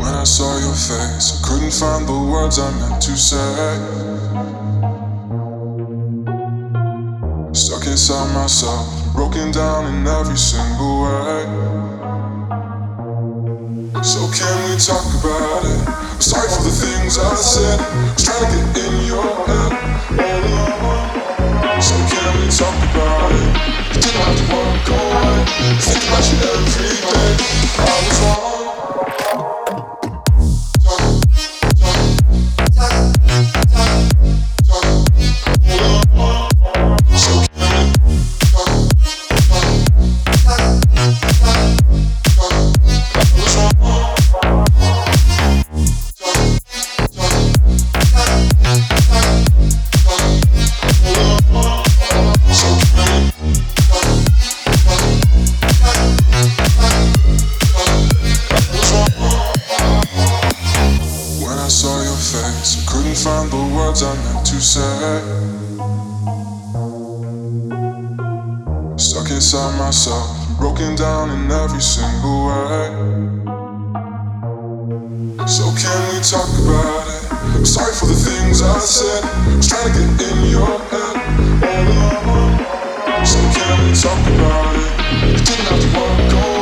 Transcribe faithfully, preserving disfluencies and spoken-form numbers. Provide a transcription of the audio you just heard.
When I saw your face, I couldn't find the words I meant to say. Stuck inside myself, broken down in every single way. So can we talk about it? I'm sorry for the things I said. I was trying to get in your head all along. So can we talk about it? You didn't have to walk away. I think about you every day. I was wrong. I couldn't find the words I meant to say. Stuck inside myself, broken down in every single way. So can we talk about it? I'm sorry for the things I said. I was trying to get in your head all along. So can we talk about it? You didn't have to walk away.